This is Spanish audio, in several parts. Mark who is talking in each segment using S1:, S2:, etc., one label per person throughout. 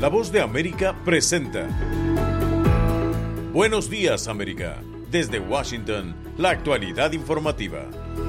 S1: La Voz de América presenta Buenos Días, América. Desde Washington, la actualidad informativa.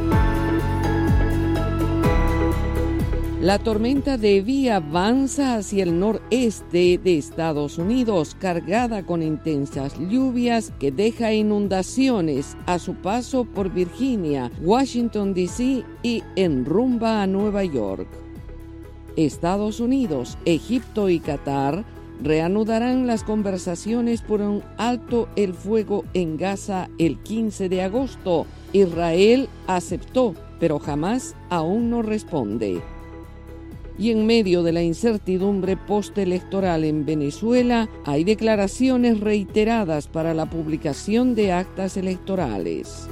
S2: La tormenta Debby avanza hacia el noreste de Estados Unidos, cargada con intensas lluvias que deja inundaciones a su paso por Virginia, Washington, D.C. y enrumba a Nueva York. Estados Unidos, Egipto y Qatar reanudarán las conversaciones por un alto el fuego en Gaza el 15 de agosto. Israel aceptó, pero Hamás aún no responde. Y en medio de la incertidumbre postelectoral en Venezuela, hay declaraciones reiteradas para la publicación de actas electorales.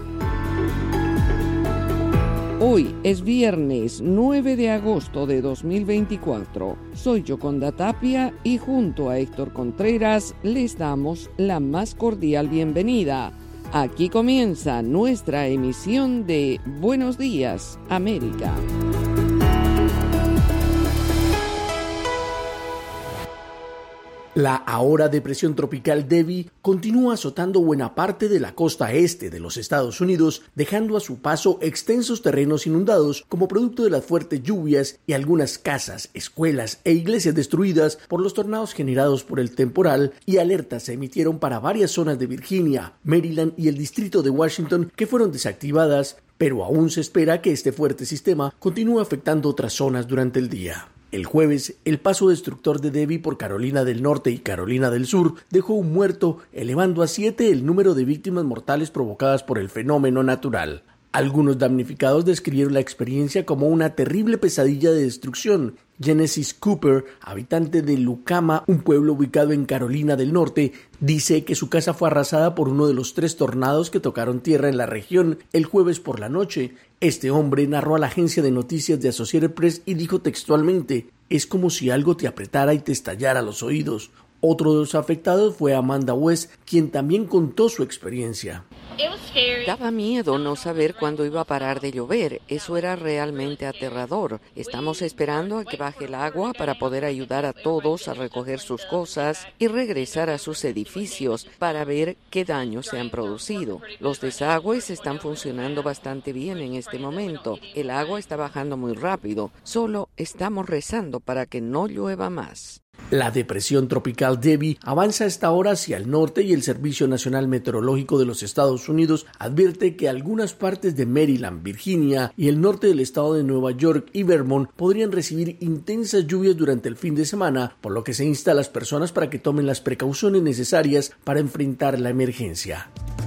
S2: Hoy es viernes 9 de agosto de 2024. Soy Yoconda Tapia y junto a Héctor Contreras les damos la más cordial bienvenida. Aquí comienza nuestra emisión de Buenos Días, América.
S3: La ahora depresión tropical Debby continúa azotando buena parte de la costa este de los Estados Unidos, dejando a su paso extensos terrenos inundados como producto de las fuertes lluvias y algunas casas, escuelas e iglesias destruidas por los tornados generados por el temporal, y alertas se emitieron para varias zonas de Virginia, Maryland y el distrito de Washington que fueron desactivadas, pero aún se espera que este fuerte sistema continúe afectando otras zonas durante el día. El jueves, el paso destructor de Debby por Carolina del Norte y Carolina del Sur dejó un muerto, elevando a 7 el número de víctimas mortales provocadas por el fenómeno natural. Algunos damnificados describieron la experiencia como una terrible pesadilla de destrucción. Genesis Cooper, habitante de Lucama, un pueblo ubicado en Carolina del Norte, dice que su casa fue arrasada por uno de los 3 tornados que tocaron tierra en la región el jueves por la noche. Este hombre narró a la agencia de noticias de Associated Press y dijo textualmente: «Es como si algo te apretara y te estallara los oídos». Otro de los afectados fue Amanda West, quien también contó su experiencia.
S2: Daba miedo no saber cuándo iba a parar de llover. Eso era realmente aterrador. Estamos esperando a que baje el agua para poder ayudar a todos a recoger sus cosas y regresar a sus edificios para ver qué daños se han producido. Los desagües están funcionando bastante bien en este momento. El agua está bajando muy rápido. Solo estamos rezando para que no llueva más.
S3: La depresión tropical Debby avanza a esta hora hacia el norte y el Servicio Nacional Meteorológico de los Estados Unidos advierte que algunas partes de Maryland, Virginia y el norte del estado de Nueva York y Vermont podrían recibir intensas lluvias durante el fin de semana, por lo que se insta a las personas para que tomen las precauciones necesarias para enfrentar la emergencia.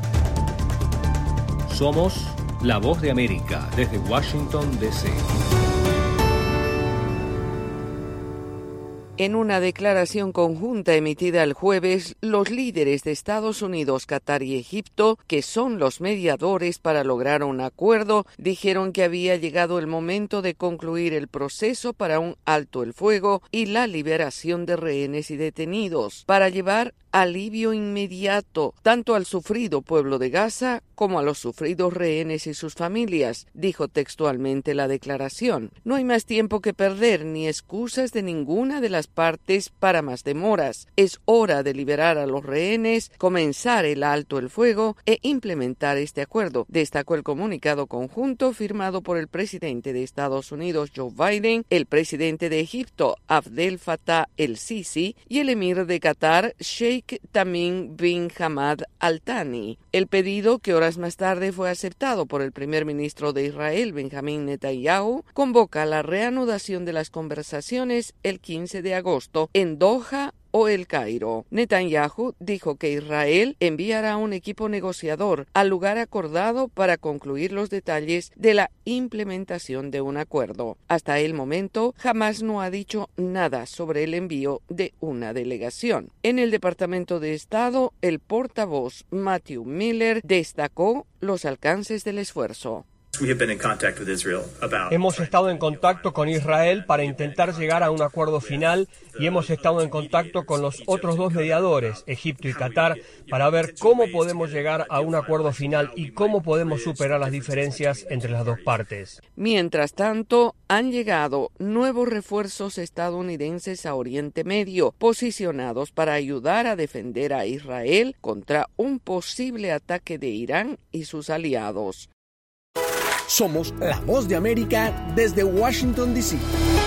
S4: Somos La Voz de América desde Washington, D.C.
S2: En una declaración conjunta emitida el jueves, los líderes de Estados Unidos, Qatar y Egipto, que son los mediadores para lograr un acuerdo, dijeron que había llegado el momento de concluir el proceso para un alto el fuego y la liberación de rehenes y detenidos, para llevar alivio inmediato tanto al sufrido pueblo de Gaza como a los sufridos rehenes y sus familias, dijo textualmente la declaración. No hay más tiempo que perder ni excusas de ninguna de las partes para más demoras. Es hora de liberar a los rehenes, comenzar el alto el fuego e implementar este acuerdo, destacó el comunicado conjunto firmado por el presidente de Estados Unidos, Joe Biden, el presidente de Egipto, Abdel Fattah el-Sisi, y el emir de Qatar, Sheikh Tamim bin Hamad Al Thani. El pedido, que horas más tarde fue aceptado por el primer ministro de Israel, Benjamín Netanyahu, convoca la reanudación de las conversaciones el 15 de agosto en Doha o El Cairo. Netanyahu dijo que Israel enviará un equipo negociador al lugar acordado para concluir los detalles de la implementación de un acuerdo. Hasta el momento, Hamás no ha dicho nada sobre el envío de una delegación. En el Departamento de Estado, el portavoz Matthew Miller destacó los alcances del esfuerzo.
S5: Hemos estado en contacto con Israel para intentar llegar a un acuerdo final y hemos estado en contacto con los otros dos mediadores, Egipto y Qatar, para ver cómo podemos llegar a un acuerdo final y cómo podemos superar las diferencias entre las dos partes.
S2: Mientras tanto, han llegado nuevos refuerzos estadounidenses a Oriente Medio, posicionados para ayudar a defender a Israel contra un posible ataque de Irán y sus aliados.
S3: Somos La Voz de América desde Washington, D.C.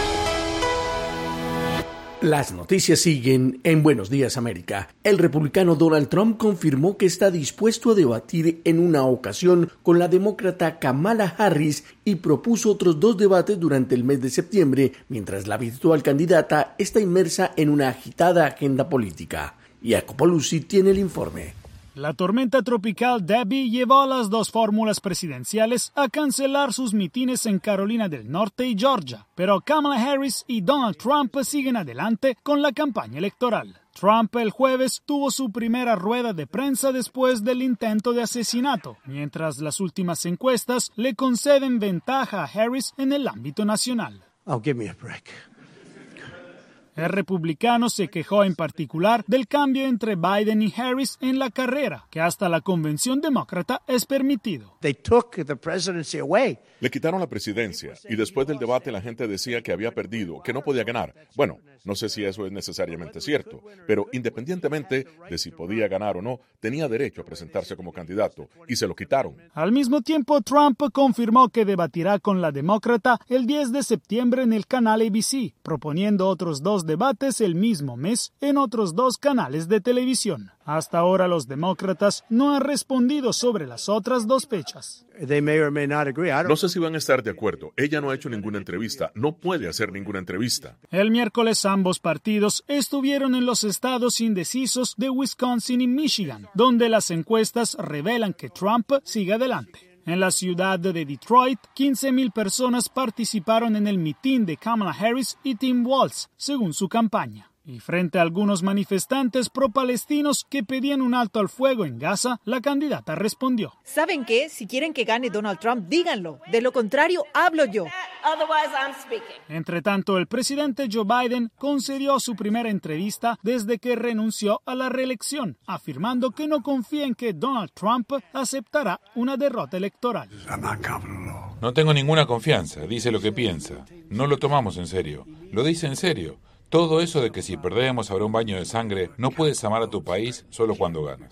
S3: Las noticias siguen en Buenos Días América. El republicano Donald Trump confirmó que está dispuesto a debatir en una ocasión con la demócrata Kamala Harris y propuso otros 2 debates durante el mes de septiembre, mientras la virtual candidata está inmersa en una agitada agenda política. Jacopo Luzzi tiene el informe.
S6: La tormenta tropical Debbie llevó a las dos fórmulas presidenciales a cancelar sus mitines en Carolina del Norte y Georgia, pero Kamala Harris y Donald Trump siguen adelante con la campaña electoral. Trump el jueves tuvo su primera rueda de prensa después del intento de asesinato, mientras las últimas encuestas le conceden ventaja a Harris en el ámbito nacional.
S7: Oh, give me a break.
S6: El republicano se quejó en particular del cambio entre Biden y Harris en la carrera, que hasta la convención demócrata es permitido.
S7: They took the presidency away.
S8: Le quitaron la presidencia y después del debate la gente decía que había perdido, que no podía ganar. Bueno, no sé si eso es necesariamente cierto, pero independientemente de si podía ganar o no, tenía derecho a presentarse como candidato y se lo quitaron.
S6: Al mismo tiempo, Trump confirmó que debatirá con la demócrata el 10 de septiembre en el canal ABC, proponiendo otros 2 debates el mismo mes en otros 2 canales de televisión. Hasta ahora los demócratas no han respondido sobre las otras 2 fechas.
S8: No sé si van a estar de acuerdo. Ella no ha hecho ninguna entrevista. No puede hacer ninguna entrevista.
S6: El miércoles ambos partidos estuvieron en los estados indecisos de Wisconsin y Michigan, donde las encuestas revelan que Trump sigue adelante. En la ciudad de Detroit, 15,000 personas participaron en el mitin de Kamala Harris y Tim Walz, según su campaña. Y frente a algunos manifestantes pro-palestinos que pedían un alto al fuego en Gaza, la candidata respondió:
S9: ¿Saben qué? Si quieren que gane Donald Trump, díganlo. De lo contrario, hablo yo.
S6: Entre tanto, el presidente Joe Biden concedió su primera entrevista desde que renunció a la reelección, afirmando que no confía en que Donald Trump aceptará una derrota electoral.
S10: No tengo ninguna confianza, dice lo que piensa. No lo tomamos en serio. Lo dice en serio. Todo eso de que si perdemos habrá un baño de sangre, no puedes amar a tu país solo cuando ganas.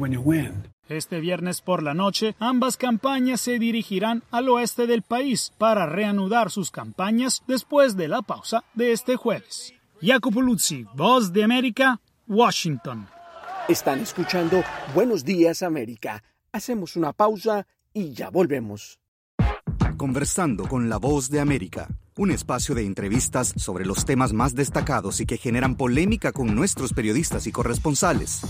S6: Este viernes por la noche, ambas campañas se dirigirán al oeste del país para reanudar sus campañas después de la pausa de este jueves. Jacopo Luzzi, Voz de América, Washington.
S3: Están escuchando Buenos Días América. Hacemos una pausa y ya volvemos.
S11: Conversando con La Voz de América, un espacio de entrevistas sobre los temas más destacados y que generan polémica con nuestros periodistas y corresponsales.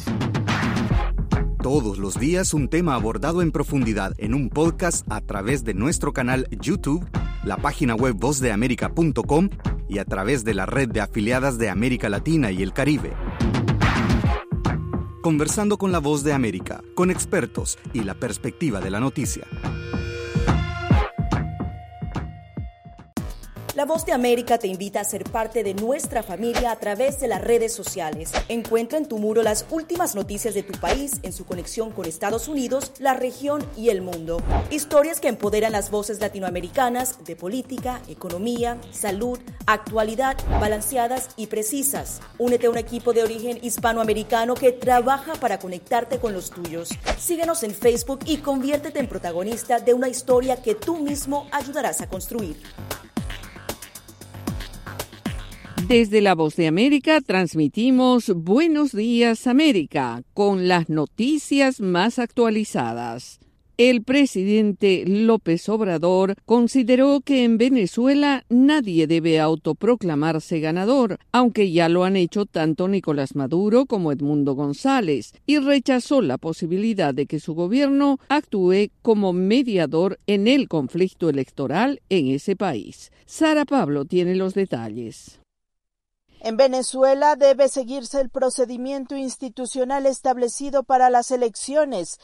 S11: Todos los días un tema abordado en profundidad en un podcast a través de nuestro canal YouTube, la página web vozdeamerica.com y a través de la red de afiliadas de América Latina y el Caribe. Conversando con La Voz de América, con expertos y la perspectiva de la noticia.
S12: La Voz de América te invita a ser parte de nuestra familia a través de las redes sociales. Encuentra en tu muro las últimas noticias de tu país en su conexión con Estados Unidos, la región y el mundo. Historias que empoderan las voces latinoamericanas de política, economía, salud, actualidad, balanceadas y precisas. Únete a un equipo de origen hispanoamericano que trabaja para conectarte con los tuyos. Síguenos en Facebook y conviértete en protagonista de una historia que tú mismo ayudarás a construir.
S2: Desde La Voz de América transmitimos Buenos Días América con las noticias más actualizadas. El presidente López Obrador consideró que en Venezuela nadie debe autoproclamarse ganador, aunque ya lo han hecho tanto Nicolás Maduro como Edmundo González, y rechazó la posibilidad de que su gobierno actúe como mediador en el conflicto electoral en ese país. Sara Pablo tiene los detalles.
S13: En Venezuela debe seguirse el procedimiento institucional establecido para las elecciones.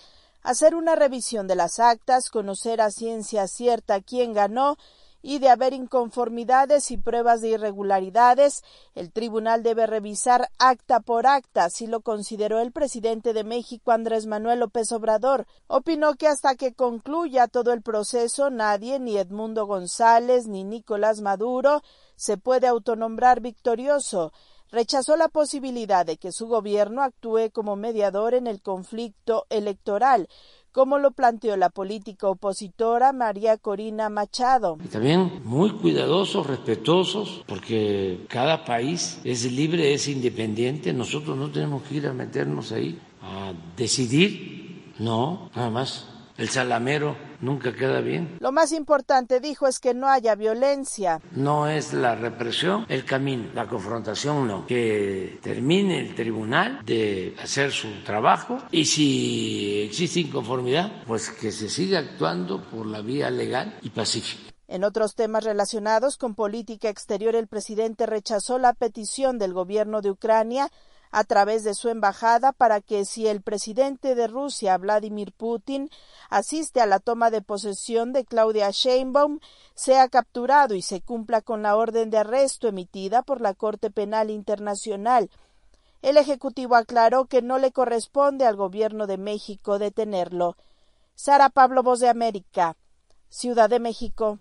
S13: hacer una revisión de las actas, conocer a ciencia cierta quién ganó, y de haber inconformidades y pruebas de irregularidades, el tribunal debe revisar acta por acta, así lo consideró el presidente de México, Andrés Manuel López Obrador. Opinó que hasta que concluya todo el proceso, nadie, ni Edmundo González, ni Nicolás Maduro, se puede autonombrar victorioso. Rechazó la posibilidad de que su gobierno actúe como mediador en el conflicto electoral, como lo planteó la política opositora María Corina Machado.
S14: Y también muy cuidadosos, respetuosos, porque cada país es libre, es independiente. Nosotros no tenemos que ir a meternos ahí a decidir. No, nada más. El salamero nunca queda bien.
S13: Lo más importante, dijo, es que no haya violencia.
S14: No es la represión el camino, la confrontación no. Que termine el tribunal de hacer su trabajo y si existe inconformidad, pues que se siga actuando por la vía legal y pacífica.
S13: En otros temas relacionados con política exterior, el presidente rechazó la petición del gobierno de Ucrania a través de su embajada para que si el presidente de Rusia, Vladimir Putin, asiste a la toma de posesión de Claudia Sheinbaum, sea capturado y se cumpla con la orden de arresto emitida por la Corte Penal Internacional. El Ejecutivo aclaró que no le corresponde al gobierno de México detenerlo. Sara Pablo, Voz de América, Ciudad de México.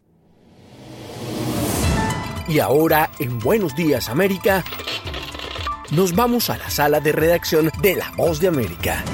S3: Y ahora, en Buenos Días América, nos vamos a la sala de redacción de La Voz de América.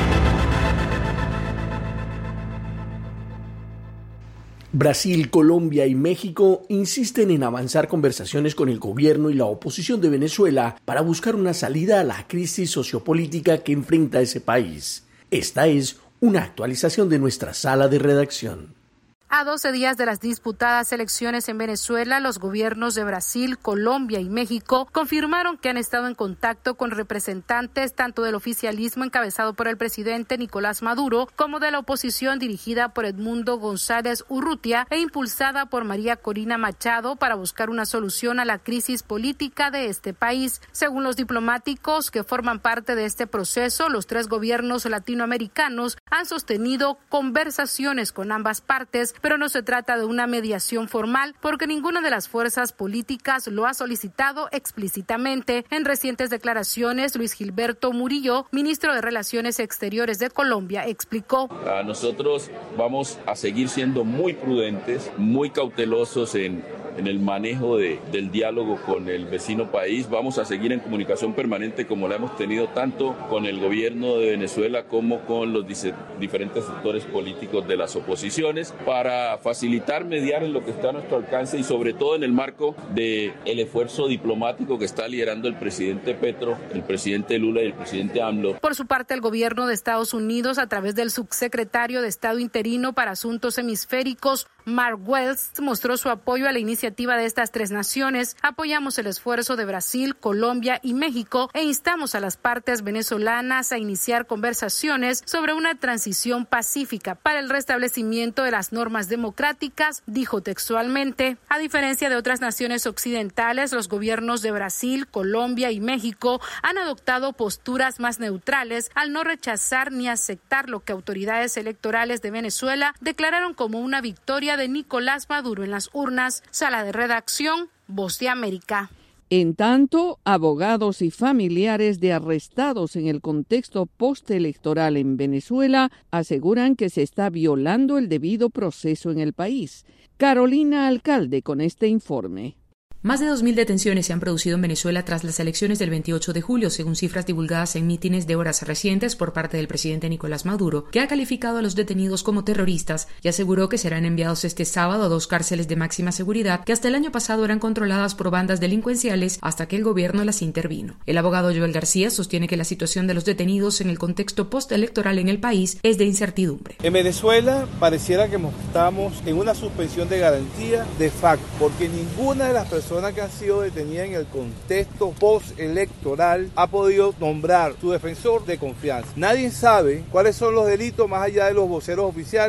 S3: Brasil, Colombia y México insisten en avanzar conversaciones con el gobierno y la oposición de Venezuela para buscar una salida a la crisis sociopolítica que enfrenta ese país. Esta es una actualización de nuestra sala de redacción.
S15: A 12 días de las disputadas elecciones en Venezuela, los gobiernos de Brasil, Colombia y México confirmaron que han estado en contacto con representantes tanto del oficialismo encabezado por el presidente Nicolás Maduro como de la oposición dirigida por Edmundo González Urrutia e impulsada por María Corina Machado para buscar una solución a la crisis política de este país. Según los diplomáticos que forman parte de este proceso, los tres gobiernos latinoamericanos han sostenido conversaciones con ambas partes, pero no se trata de una mediación formal porque ninguna de las fuerzas políticas lo ha solicitado explícitamente. En recientes declaraciones, Luis Gilberto Murillo, ministro de Relaciones Exteriores de Colombia, explicó:
S16: nosotros vamos a seguir siendo muy prudentes, muy cautelosos en el manejo del diálogo con el vecino país. Vamos a seguir en comunicación permanente como la hemos tenido tanto con el gobierno de Venezuela como con los diferentes sectores políticos de las oposiciones para facilitar, mediar en lo que está a nuestro alcance y sobre todo en el marco del esfuerzo diplomático que está liderando el presidente Petro, el presidente Lula y el presidente AMLO.
S15: Por su parte, el gobierno de Estados Unidos, a través del subsecretario de Estado interino para Asuntos Hemisféricos, Mark Wells, mostró su apoyo a la iniciativa de estas tres naciones. Apoyamos el esfuerzo de Brasil, Colombia y México e instamos a las partes venezolanas a iniciar conversaciones sobre una transición pacífica para el restablecimiento de las normas democráticas, dijo textualmente. A diferencia de otras naciones occidentales, los gobiernos de Brasil, Colombia y México han adoptado posturas más neutrales al no rechazar ni aceptar lo que autoridades electorales de Venezuela declararon como una victoria de Nicolás Maduro en las urnas. Sala de redacción, Voz de América.
S2: En tanto, abogados y familiares de arrestados en el contexto postelectoral en Venezuela aseguran que se está violando el debido proceso en el país. Carolina Alcalde con este informe.
S17: Más de 2.000 detenciones se han producido en Venezuela tras las elecciones del 28 de julio, según cifras divulgadas en mítines de horas recientes por parte del presidente Nicolás Maduro, que ha calificado a los detenidos como terroristas y aseguró que serán enviados este sábado a 2 cárceles de máxima seguridad que hasta el año pasado eran controladas por bandas delincuenciales hasta que el gobierno las intervino. El abogado Joel García sostiene que la situación de los detenidos en el contexto postelectoral en el país es de incertidumbre.
S18: En Venezuela pareciera que estamos en una suspensión de garantía de facto, porque ninguna de las personas que han sido detenidas en el contexto postelectoral ha podido nombrar su defensor de confianza. Nadie sabe cuáles son los delitos más allá de los voceros oficiales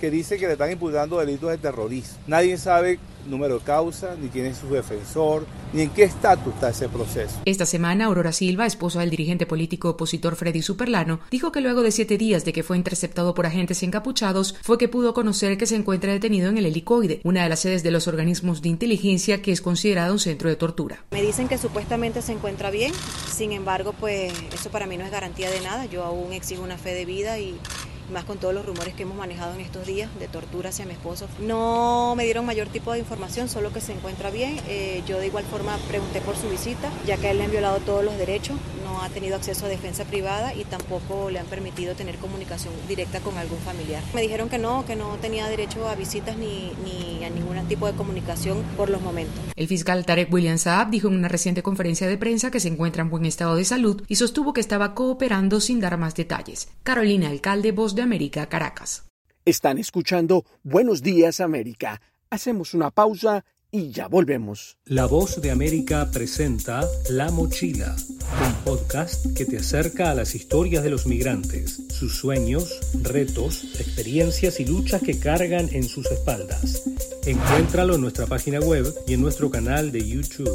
S18: que dice que le están imputando delitos de terrorismo. Nadie sabe número de causa, ni quién es su defensor, ni en qué estatus está ese proceso.
S17: Esta semana, Aurora Silva, esposa del dirigente político opositor Freddy Superlano, dijo que luego de 7 días de que fue interceptado por agentes encapuchados, fue que pudo conocer que se encuentra detenido en el Helicoide, una de las sedes de los organismos de inteligencia que es considerado un centro de tortura.
S19: Me dicen que supuestamente se encuentra bien, sin embargo, pues eso para mí no es garantía de nada. Yo aún exijo una fe de vida y más con todos los rumores que hemos manejado en estos días de tortura hacia mi esposo. No me dieron mayor tipo de información, solo que se encuentra bien. Yo de igual forma pregunté por su visita, ya que a él le han violado todos los derechos, no ha tenido acceso a defensa privada y tampoco le han permitido tener comunicación directa con algún familiar. Me dijeron que no tenía derecho a visitas ni a ningún tipo de comunicación por los momentos.
S17: El fiscal Tarek William Saab dijo en una reciente conferencia de prensa que se encuentra en buen estado de salud y sostuvo que estaba cooperando sin dar más detalles. Carolina Alcalde, Voz de América, Caracas.
S3: Están escuchando Buenos Días América. Hacemos una pausa y ya volvemos.
S4: La Voz de América presenta La Mochila, un podcast que te acerca a las historias de los migrantes, sus sueños, retos, experiencias y luchas que cargan en sus espaldas. Encuéntralo en nuestra página web y en nuestro canal de YouTube.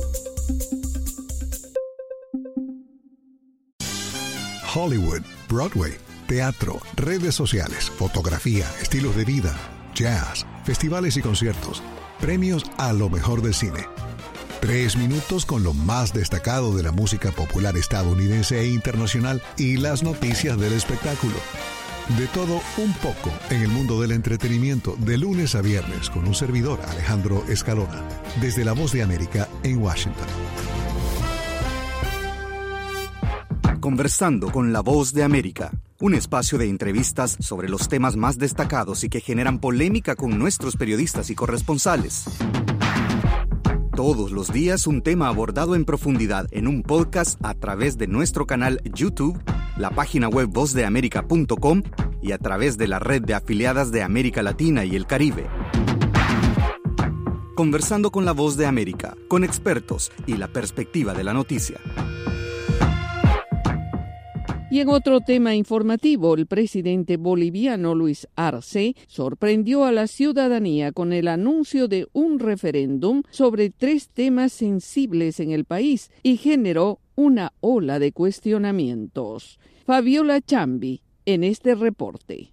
S20: Hollywood, Broadway, teatro, redes sociales, fotografía, estilos de vida, jazz, festivales y conciertos, premios a lo mejor del cine. 3 minutos con lo más destacado de la música popular estadounidense e internacional y las noticias del espectáculo. De todo un poco en el mundo del entretenimiento, de lunes a viernes con un servidor, Alejandro Escalona, desde La Voz de América en Washington.
S11: Conversando con La Voz de América, un espacio de entrevistas sobre los temas más destacados y que generan polémica con nuestros periodistas y corresponsales. Todos los días un tema abordado en profundidad en un podcast a través de nuestro canal YouTube, la página web vozdeamerica.com y a través de la red de afiliadas de América Latina y el Caribe. Conversando con La Voz de América, con expertos y la perspectiva de la noticia.
S2: Y en otro tema informativo, el presidente boliviano Luis Arce sorprendió a la ciudadanía con el anuncio de un referéndum sobre 3 temas sensibles en el país y generó una ola de cuestionamientos. Fabiola Chambi, en este reporte.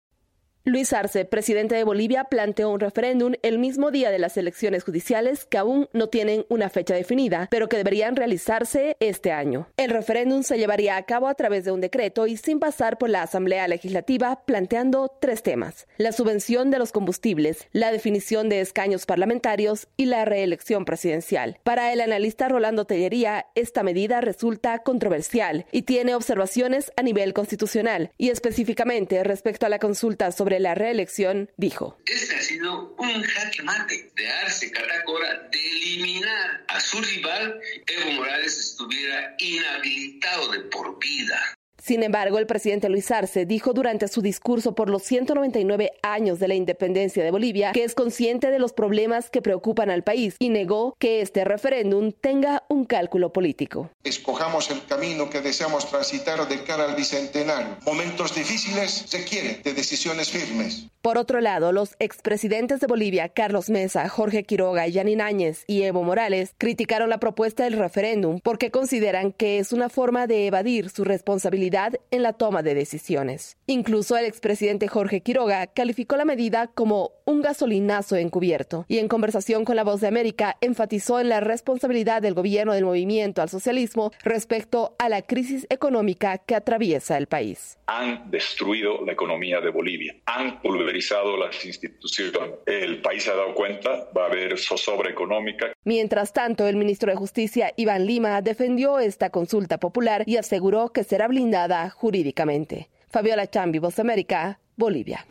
S21: Luis Arce, presidente de Bolivia, planteó un referéndum el mismo día de las elecciones judiciales que aún no tienen una fecha definida, pero que deberían realizarse este año. El referéndum se llevaría a cabo a través de un decreto y sin pasar por la Asamblea Legislativa, planteando 3 temas: la subvención de los combustibles, la definición de escaños parlamentarios y la reelección presidencial. Para el analista Rolando Tellería, esta medida resulta controversial y tiene observaciones a nivel constitucional y específicamente respecto a la consulta sobre la reelección, dijo:
S22: Este ha sido un jaque mate de Arce Catacora de eliminar a su rival. Evo Morales estuviera inhabilitado de por vida.
S21: Sin embargo, el presidente Luis Arce dijo durante su discurso por los 199 años de la independencia de Bolivia que es consciente de los problemas que preocupan al país y negó que este referéndum tenga un cálculo político.
S23: Escojamos el camino que deseamos transitar de cara al bicentenario. Momentos difíciles requieren de decisiones firmes.
S21: Por otro lado, los expresidentes de Bolivia, Carlos Mesa, Jorge Quiroga, Yanin Áñez y Evo Morales, criticaron la propuesta del referéndum porque consideran que es una forma de evadir su responsabilidad en la toma de decisiones. Incluso el expresidente Jorge Quiroga calificó la medida como un gasolinazo encubierto y en conversación con La Voz de América enfatizó en la responsabilidad del gobierno del movimiento al socialismo respecto a la crisis económica que atraviesa el país.
S24: Han destruido la economía de Bolivia, han pulverizado las instituciones. El país se ha dado cuenta, va a haber zozobra económica.
S21: Mientras tanto, el ministro de Justicia, Iván Lima, defendió esta consulta popular y aseguró que será blindada jurídicamente. Fabiola Chambi, Voz de América, Bolivia.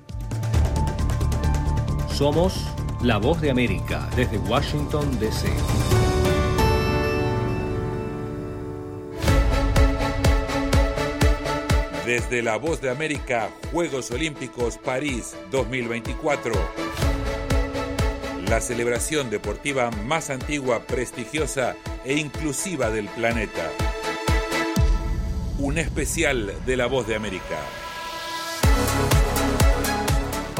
S4: Somos La Voz de América desde Washington, D.C.
S10: Desde La Voz de América, Juegos Olímpicos París 2024. La celebración deportiva más antigua, prestigiosa e inclusiva del planeta. Un especial de La Voz de América.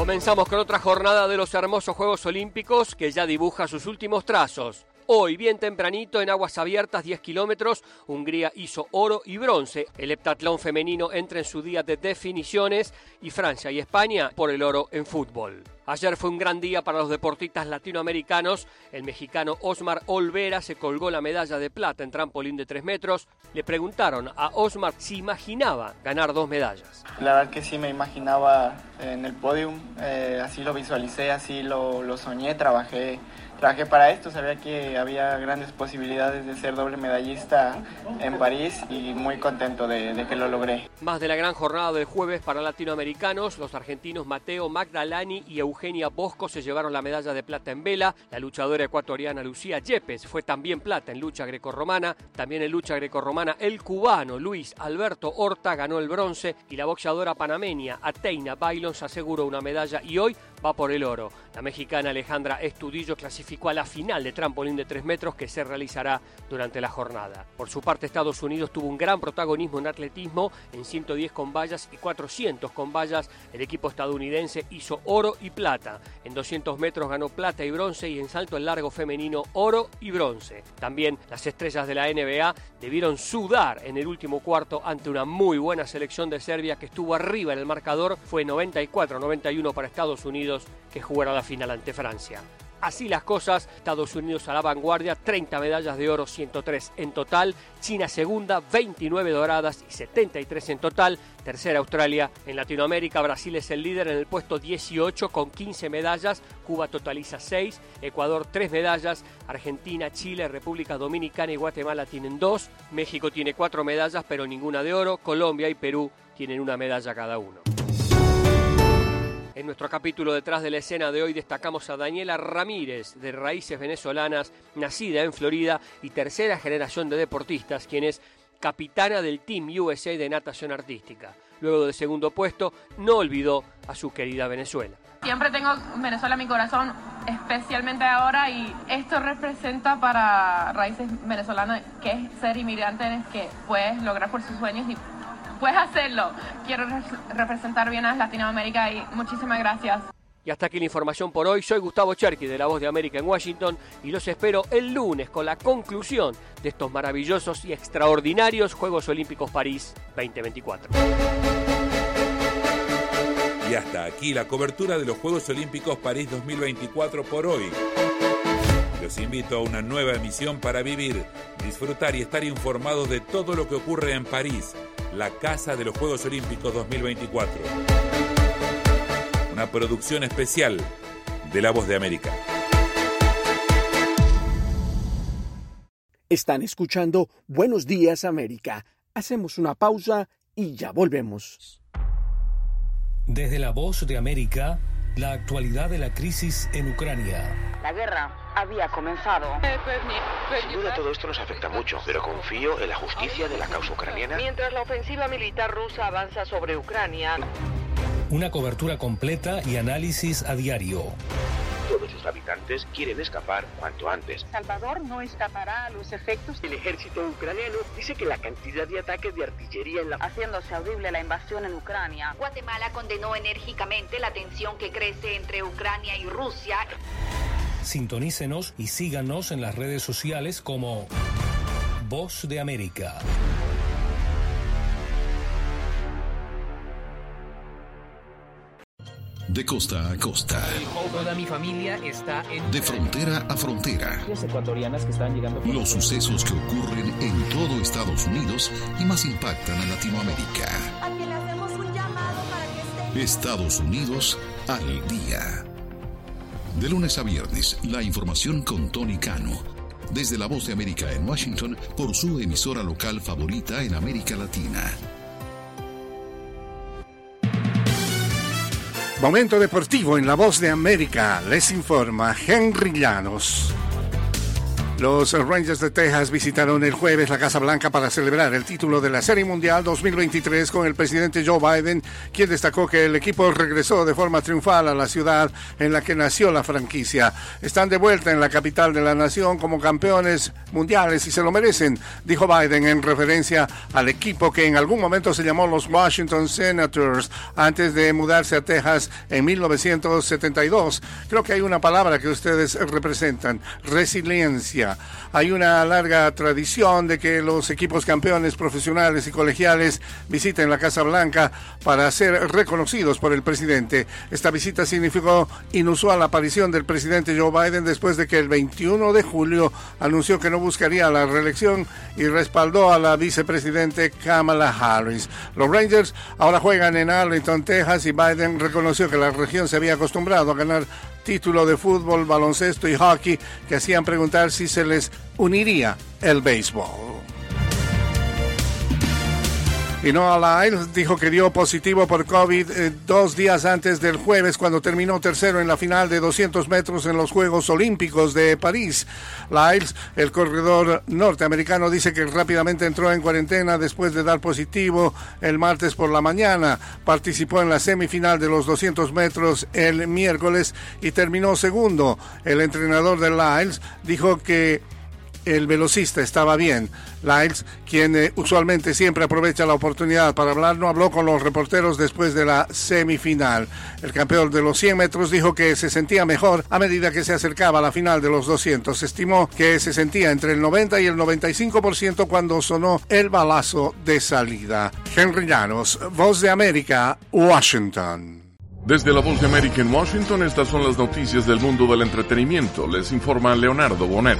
S1: Comenzamos con otra jornada de los hermosos Juegos Olímpicos que ya dibuja sus últimos trazos. Hoy, bien tempranito, en aguas abiertas, 10 kilómetros, Hungría hizo oro y bronce. El heptatlón femenino entra en su día de definiciones y Francia y España por el oro en fútbol. Ayer fue un gran día para los deportistas latinoamericanos. El mexicano Osmar Olvera se colgó la medalla de plata en trampolín de 3 metros. Le preguntaron a Osmar si imaginaba ganar 2 medallas.
S5: La verdad que sí me imaginaba en el podium, así lo visualicé, así lo soñé, trabajé para esto, sabía que había grandes posibilidades de ser doble medallista en París y muy contento de que lo logré.
S1: Más de la gran jornada del jueves para latinoamericanos, los argentinos Mateo Magdalani y Eugenia Bosco se llevaron la medalla de plata en vela. La luchadora ecuatoriana Lucía Yepes fue también plata en lucha grecorromana. También en lucha grecorromana el cubano Luis Alberto Horta ganó el bronce y la boxeadora panameña Ateina Bailon se aseguró una medalla y hoy va por el oro. La mexicana Alejandra Estudillo clasificó a la final de trampolín de 3 metros que se realizará durante la jornada. Por su parte, Estados Unidos tuvo un gran protagonismo en atletismo. En 110 con vallas y 400 con vallas, el equipo estadounidense hizo oro y plata. En 200 metros ganó plata y bronce y en salto en largo femenino oro y bronce. También las estrellas de la NBA debieron sudar en el último cuarto ante una muy buena selección de Serbia que estuvo arriba en el marcador. Fue 94-91 para Estados Unidos, que jugará la final ante Francia. Así las cosas, Estados Unidos a la vanguardia, 30 medallas de oro, 103 en total. China segunda, 29 doradas y 73 en total. Tercera Australia. En Latinoamérica, Brasil es el líder en el puesto 18 con 15 medallas. Cuba totaliza 6, Ecuador 3 medallas. Argentina, Chile, República Dominicana y Guatemala tienen 2. México tiene 4 medallas, pero ninguna de oro. Colombia y Perú tienen una medalla cada uno. En nuestro capítulo Detrás de la Escena de hoy destacamos a Daniela Ramírez, de raíces venezolanas, nacida en Florida y tercera generación de deportistas, quien es capitana del Team USA de natación artística. Luego del segundo puesto, no olvidó a su querida Venezuela.
S7: Siempre tengo Venezuela en mi corazón, especialmente ahora, y esto representa para raíces venezolanas que es ser inmigrante, que puedes lograr por sus sueños y puedes hacerlo. Quiero representar bien a Latinoamérica y muchísimas gracias.
S1: Y hasta aquí la información por hoy. Soy Gustavo Cherky de La Voz de América en Washington y los espero el lunes con la conclusión de estos maravillosos y extraordinarios Juegos Olímpicos París 2024.
S10: Y hasta aquí la cobertura de los Juegos Olímpicos París 2024 por hoy. Los invito a una nueva emisión para vivir, disfrutar y estar informados de todo lo que ocurre en París, la casa de los Juegos Olímpicos 2024. Una producción especial de La Voz de América.
S3: Están escuchando Buenos Días América. Hacemos una pausa y ya volvemos.
S4: Desde La Voz de América, la actualidad de la crisis en Ucrania.
S8: La guerra había comenzado.
S25: Sin duda todo esto nos afecta mucho, pero confío en la justicia de la causa ucraniana.
S8: Mientras la ofensiva militar rusa avanza sobre Ucrania.
S4: Una cobertura completa y análisis a diario.
S25: Todos sus habitantes quieren escapar cuanto antes.
S8: Salvador no escapará a los efectos.
S25: El ejército ucraniano dice que la cantidad de ataques de artillería
S8: haciéndose audible la invasión en Ucrania.
S26: Guatemala condenó enérgicamente la tensión que crece entre Ucrania y Rusia.
S4: Sintonícenos y síganos en las redes sociales como Voz de América.
S27: De costa a costa.
S28: Toda mi familia está en...
S27: De frontera a frontera.
S28: Las ecuatorianas que están llegando...
S27: Los sucesos que ocurren en todo Estados Unidos y más impactan a Latinoamérica.
S29: Aquí le hacemos un llamado para que esté...
S27: Estados Unidos al día. De lunes a viernes, la información con Tony Cano. Desde La Voz de América en Washington, por su emisora local favorita en América Latina.
S30: Momento deportivo en La Voz de América. Les informa Henry Llanos.
S6: Los Rangers de Texas visitaron el jueves la Casa Blanca para celebrar el título de la Serie Mundial 2023 con el presidente Joe Biden, quien destacó que el equipo regresó de forma triunfal a la ciudad en la que nació la franquicia. Están de vuelta en la capital de la nación como campeones mundiales y se lo merecen, dijo Biden en referencia al equipo que en algún momento se llamó los Washington Senators antes de mudarse a Texas en 1972. Creo que hay una palabra que ustedes representan: resiliencia. Hay una larga tradición de que los equipos campeones profesionales y colegiales visiten la Casa Blanca para ser reconocidos por el presidente. Esta visita significó inusual aparición del presidente Joe Biden después de que el 21 de julio anunció que no buscaría la reelección y respaldó a la vicepresidente Kamala Harris. Los Rangers ahora juegan en Arlington, Texas, y Biden reconoció que la región se había acostumbrado a ganar título de fútbol, baloncesto y hockey que hacían preguntar si se les uniría el béisbol. Y Noah Lyles dijo que dio positivo por COVID 2 días antes del jueves, cuando terminó tercero en la final de 200 metros en los Juegos Olímpicos de París. Lyles, el corredor norteamericano, dice que rápidamente entró en cuarentena después de dar positivo el martes por la mañana. Participó en la semifinal de los 200 metros el miércoles y terminó segundo. El entrenador de Lyles dijo que el velocista estaba bien. Lyles, quien usualmente siempre aprovecha la oportunidad para hablar, no habló con los reporteros después de la semifinal. El campeón de los 100 metros dijo que se sentía mejor a medida que se acercaba a la final de los 200. Estimó que se sentía entre el 90 y el 95% cuando sonó el balazo de salida. Henry Llanos, Voz de América, Washington.
S9: Desde la Voz de América en Washington, estas son las noticias del mundo del entretenimiento. Les informa Leonardo Bonet.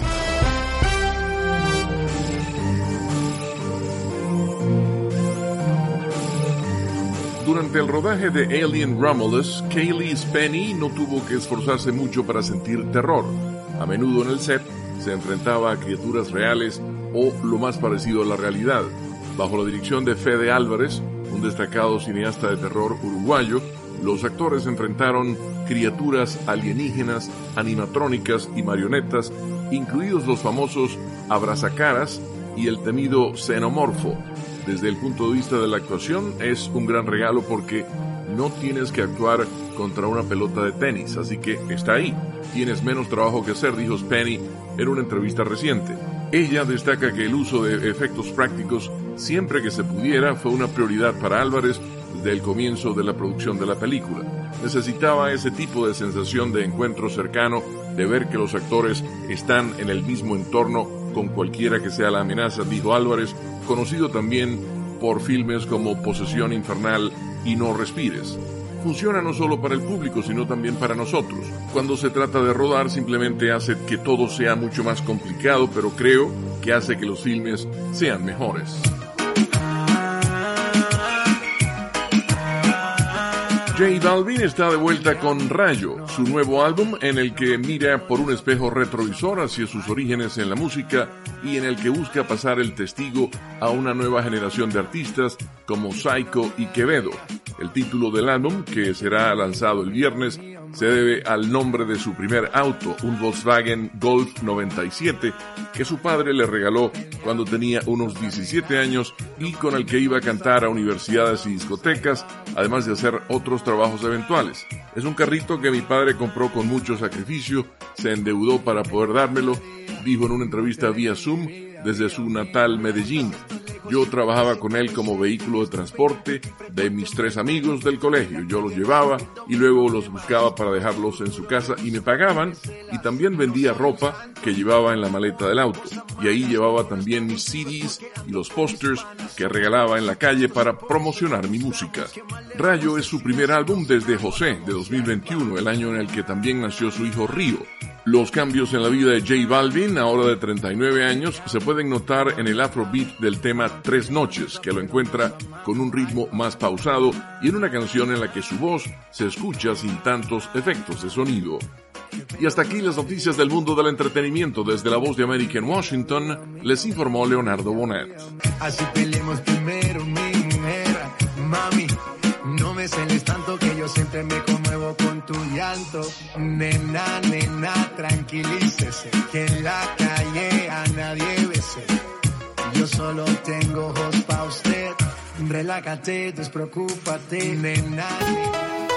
S9: Durante el rodaje de Alien Romulus, Cailee Spaeny no tuvo que esforzarse mucho para sentir terror. A menudo en el set se enfrentaba a criaturas reales o lo más parecido a la realidad. Bajo la dirección de Fede Álvarez, un destacado cineasta de terror uruguayo, los actores enfrentaron criaturas alienígenas, animatrónicas y marionetas, incluidos los famosos abrazacaras y el temido xenomorfo. Desde el punto de vista de la actuación, es un gran regalo porque no tienes que actuar contra una pelota de tenis, así que está ahí. Tienes menos trabajo que hacer, dijo Spaeny en una entrevista reciente. Ella destaca que el uso de efectos prácticos, siempre que se pudiera, fue una prioridad para Álvarez desde el comienzo de la producción de la película. Necesitaba ese tipo de sensación de encuentro cercano, de ver que los actores están en el mismo entorno con cualquiera que sea la amenaza, dijo Álvarez, conocido también por filmes como Posesión Infernal y No Respires. Funciona no solo para el público, sino también para nosotros. Cuando se trata de rodar, simplemente hace que todo sea mucho más complicado, pero creo que hace que los filmes sean mejores. J Balvin está de vuelta con Rayo, su nuevo álbum en el que mira por un espejo retrovisor hacia sus orígenes en la música y en el que busca pasar el testigo a una nueva generación de artistas como Psycho y Quevedo. El título del álbum, que será lanzado el viernes, se debe al nombre de su primer auto, un Volkswagen Golf 97, que su padre le regaló cuando tenía unos 17 años y con el que iba a cantar a universidades y discotecas, además de hacer otros trabajos eventuales. Es un carrito que mi padre compró con mucho sacrificio, se endeudó para poder dármelo, dijo en una entrevista vía Zoom desde su natal Medellín. Yo trabajaba con él como vehículo de transporte de mis 3 amigos del colegio. Yo los llevaba y luego los buscaba para dejarlos en su casa y me pagaban, y también vendía ropa que llevaba en la maleta del auto. Y ahí llevaba también mis CDs y los pósters que regalaba en la calle para promocionar mi música. Rayo es su primer álbum desde José, de 2021, el año en el que también nació su hijo Río. Los cambios en la vida de J Balvin, ahora de 39 años, se pueden notar en el afrobeat del tema 3 Noches, que lo encuentra con un ritmo más pausado y en una canción en la que su voz se escucha sin tantos efectos de sonido. Y hasta aquí las noticias del mundo del entretenimiento. Desde la Voz de América en Washington, les informó Leonardo Bonet.
S12: Así peleemos primero, mi mujer, mami, no me celes tanto que yo siempre me conmuevo. acabo con tu llanto. Nena, nena, tranquilícese, que en la calle a nadie bese. Yo solo tengo ojos pa' usted. Relájate, despreocúpate, nena, nena.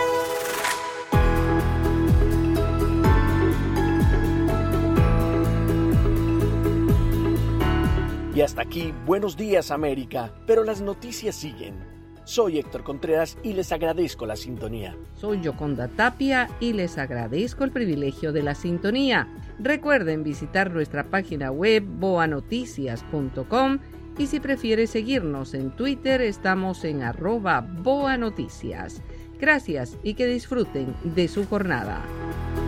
S3: Y hasta aquí, Buenos Días América, pero las noticias siguen. Soy Héctor Contreras y les agradezco la sintonía.
S2: Soy Yoconda Tapia y les agradezco el privilegio de la sintonía. Recuerden visitar nuestra página web boanoticias.com y si prefiere seguirnos en Twitter estamos en @boanoticias. Gracias y que disfruten de su jornada.